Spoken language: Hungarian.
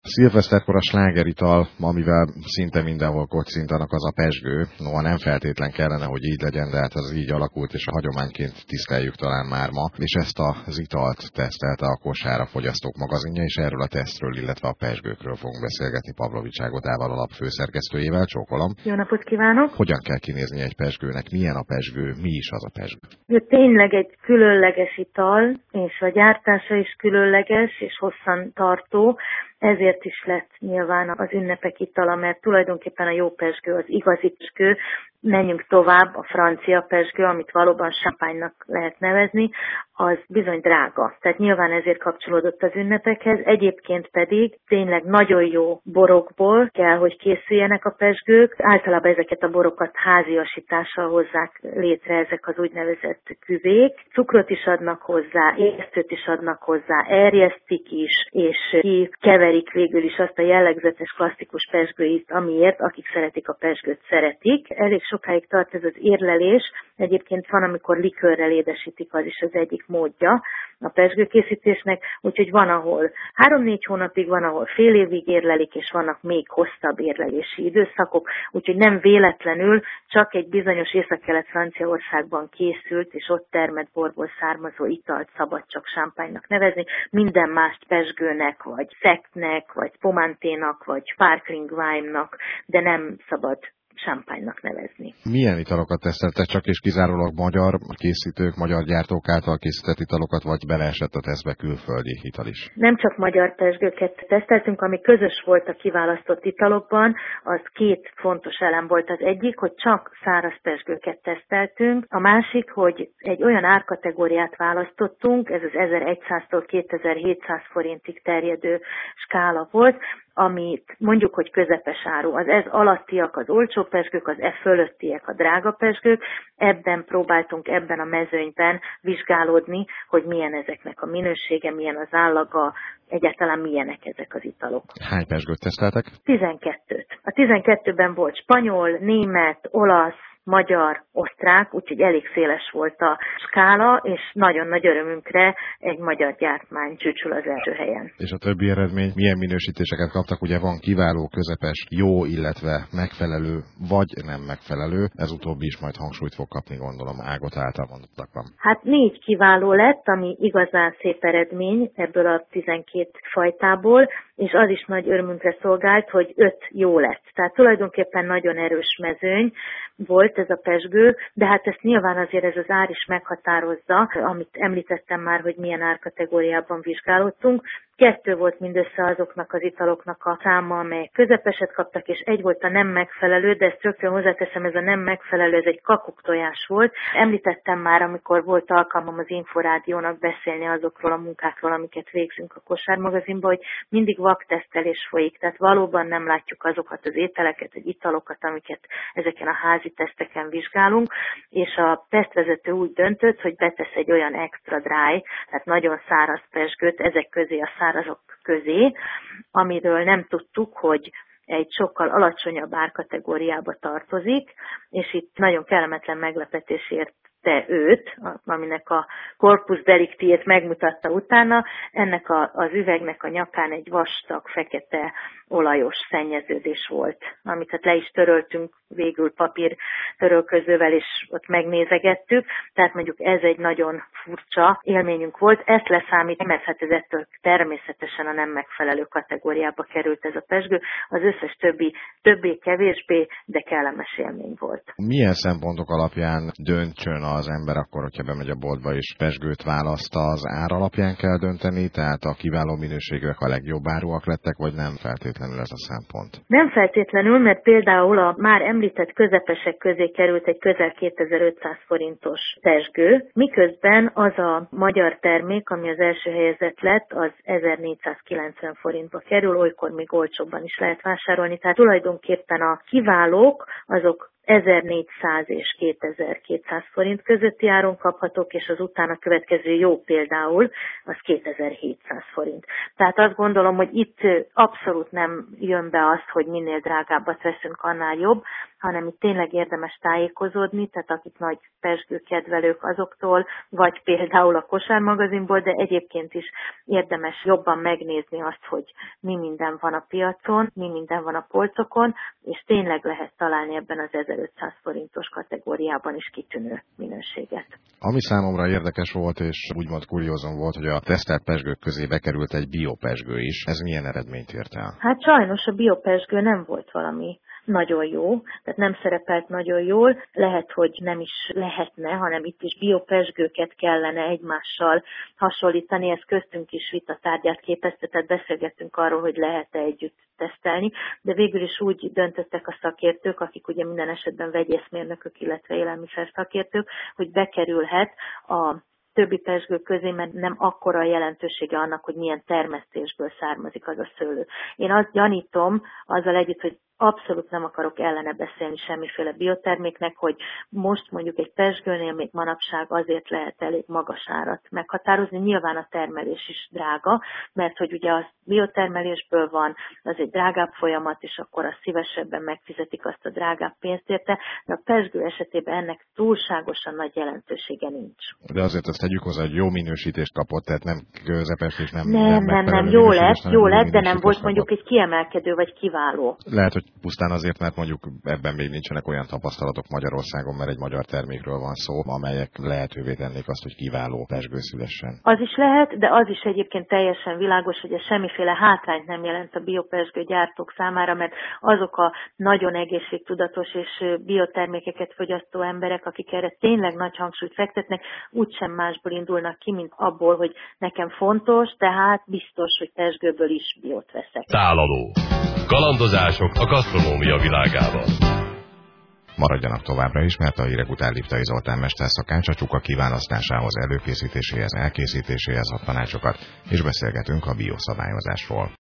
Szilveszterkor a slágerital, amivel szinte mindenhol kocintanak, az a pezsgő. Noha nem feltétlen kellene, hogy így legyen, de hát ez így alakult, és a hagyományként tiszteljük talán már ma. És ezt az italt tesztelte a Kosár Fogyasztók magazinja, és erről a tesztről, illetve a pezsgőkről fogunk beszélgetni Pavlovics Ágotával, a lap főszerkesztőjével. Csókolom. Jó napot kívánok! Hogyan kell kinézni egy pezsgőnek? Milyen a pezsgő? Mi is az a pezsgő? Ez tényleg egy különleges ital, és a gyártása is különleges, és hosszan tartó. Ezért is lett nyilván az ünnepek itala, mert tulajdonképpen a jó pezsgő, az igazi pezsgő. Menjünk tovább, a francia pezsgő, amit valóban champagne-nak lehet nevezni, az bizony drága. Tehát nyilván ezért kapcsolódott az ünnepekhez. Egyébként pedig tényleg nagyon jó borokból kell, hogy készüljenek a pezsgők. Általában ezeket a borokat háziasítással hozzák létre, ezek az úgynevezett küvék. Cukrot is adnak hozzá, érztőt is adnak hozzá, erjesztik is, és keverik végül is azt a jellegzetes klasszikus pezsgőízt, amiért akik szeretik a pezsgőt, szeretik. Elég sokáig tart ez az érlelés. Egyébként van, amikor likőrrel édesítik, az is az egyik módja a pezsgőkészítésnek, úgyhogy van, ahol 3-4 hónapig, van, ahol fél évig érlelik, és vannak még hosszabb érlelési időszakok, úgyhogy nem véletlenül csak egy bizonyos Észak-Kelet-Franciaországban készült, és ott termett borból származó italt szabad csak champagne-nak nevezni, minden mást pezsgőnek, vagy szektnek, vagy pomanténak, vagy sparkling wine-nak, de nem szabad champagne-nak nevezni. Milyen italokat teszteltek, csak és kizárólag magyar készítők, magyar gyártók által készített italokat, vagy beleesett a tesztbe külföldi ital is? Nem csak magyar pezsgőket teszteltünk, ami közös volt a kiválasztott italokban, az 2 fontos elem volt. Az egyik, hogy csak száraz pezsgőket teszteltünk, a másik, hogy egy olyan árkategóriát választottunk, ez az 1100-tól 2700 forintig terjedő skála volt, amit mondjuk, hogy közepes áru. Az ez alattiak az olcsó pezsgők, az fölöttiek a drága pezsgők. Ebben próbáltunk, ebben a mezőnyben vizsgálódni, hogy milyen ezeknek a minősége, milyen az állaga, egyáltalán milyenek ezek az italok. Hány pezsgőt teszteltek? 12-t. A 12-ben volt spanyol, német, olasz, magyar, osztrák, úgyhogy elég széles volt a skála, és nagyon nagy örömünkre egy magyar gyártmány csúcsul az első helyen. És a többi eredmény milyen minősítéseket kaptak? Ugye van kiváló, közepes, jó, illetve megfelelő, vagy nem megfelelő. Ez utóbbi is majd hangsúlyt fog kapni, gondolom, Ágot által mondottakban. Hát 4 kiváló lett, ami igazán szép eredmény ebből a 12 fajtából, és az is nagy örömünkre szolgált, hogy 5 jó lett. Tehát tulajdonképpen nagyon erős mezőny volt ez a pezsgő, de hát ezt nyilván azért ez az ár is meghatározza, amit említettem már, hogy milyen árkategóriában vizsgálódtunk. 2 volt mindössze azoknak az italoknak a száma, amelyek közepeset kaptak, és 1 volt a nem megfelelő, de ezt rögtön hozzáteszem, ez a nem megfelelő, ez egy kakuktojás volt. Említettem már, amikor volt alkalmam az Inforádiónak beszélni azokról a munkákról, amiket végzünk a Kosár magazinban, hogy mindig vaktesztelés folyik, tehát valóban nem látjuk azokat az ételeket, vagy italokat, amiket ezeken a házi teszteken vizsgálunk, és a tesztvezető úgy döntött, hogy betesz egy olyan extra dry, tehát nagyon száraz pezsgőt ezek közé, a szárazok közé, amiről nem tudtuk, hogy egy sokkal alacsonyabb árkategóriába tartozik, és itt nagyon kellemetlen meglepetés érte őt, aminek a corpus delictiét megmutatta utána. Ennek az üvegnek a nyakán egy vastag, fekete, olajos szennyeződés volt, amiket le is töröltünk végül papír törölközővel, és ott megnézegettük. Tehát mondjuk ez egy nagyon furcsa élményünk volt. Ezt leszámítva, mert hát ez ettől természetesen a nem megfelelő kategóriába került ez a pezsgő. Az összes többé-kevésbé, de kellemes élmény volt. Milyen szempontok alapján döntsön az ember akkor, hogyha bemegy a boltba és pezsgőt választ? Az ár alapján kell dönteni, tehát a kiváló minőségűek a legjobb áruak lettek, vagy nem feltétlenül ez a szempont? Nem feltétlenül, mert például a már említett közepesek közé került egy közel 2500 forintos pezsgő, miközben az a magyar termék, ami az első helyezett lett, az 1490 forintba kerül, olykor még olcsóbban is lehet vásárolni, tehát tulajdonképpen a kiválók azok 1400 és 2200 forint közötti áron kaphatók, és az utána következő jó például az 2700 forint. Tehát azt gondolom, hogy itt abszolút nem jön be az, hogy minél drágábbat veszünk, annál jobb. hanem itt tényleg érdemes tájékozódni, tehát akik nagy pezsgőkedvelők azoktól, vagy például a kosármagazinból, de egyébként is érdemes jobban megnézni azt, hogy mi minden van a piacon, mi minden van a polcokon, és tényleg lehet találni ebben az 1500 forintos kategóriában is kitűnő minőséget. Ami számomra érdekes volt, és úgymond kuriózum volt, hogy a tesztelt pezsgők közé bekerült egy biopezsgő is. Ez milyen eredményt ért el? Hát sajnos a biopezsgő nem volt valami nagyon jó, tehát nem szerepelt nagyon jól, lehet, hogy nem is lehetne, hanem itt is biopezsgőket kellene egymással hasonlítani, ez köztünk is vitatárgyát képezte, tehát beszélgettünk arról, hogy lehet-e együtt tesztelni, de végül is úgy döntöttek a szakértők, akik ugye minden esetben vegyészmérnökök, illetve élelmiszer szakértők, hogy bekerülhet a többi pezsgő közé, mert nem akkora a jelentősége annak, hogy milyen termesztésből származik az a szőlő. Én azt gyanítom azzal együtt, hogy abszolút nem akarok ellene beszélni semmiféle bioterméknek, hogy most mondjuk egy pezsgőnél még manapság azért lehet elég magas árat meghatározni. Nyilván a termelés is drága, mert hogy ugye az biotermelésből van, az egy drágább folyamat, és akkor azt szívesebben megfizetik azt a drágább pénzt érte, de a pezsgő esetében ennek túlságosan nagy jelentősége nincs. De azért azt tegyük hozzá, hogy jó minősítést kapott, tehát nem közepes és nem jó lett, de nem volt mondjuk egy kiemelkedő vagy kiváló. Lehet, hogy pusztán azért, mert mondjuk ebben még nincsenek olyan tapasztalatok Magyarországon, mert egy magyar termékről van szó, amelyek lehetővé tennék azt, hogy kiváló pezsgő szülessen. Az is lehet, de az is egyébként teljesen világos, hogy ez semmiféle hátrányt nem jelent a biopezsgő gyártók számára, mert azok a nagyon egészségtudatos és biotermékeket fogyasztó emberek, akik erre tényleg nagy hangsúlyt fektetnek, úgysem másból indulnak ki, mint abból, hogy nekem fontos, tehát biztos, hogy pezsgőből is biót veszek. Tálaló. Kalandozások a gasztronómia világában. Maradjanak továbbra is, mert a hírek után Liptai Zoltán mesterszakács a csuka kiválasztásához, előkészítéséhez, elkészítéséhez ad tanácsokat, és beszélgetünk a bioszabályozásról.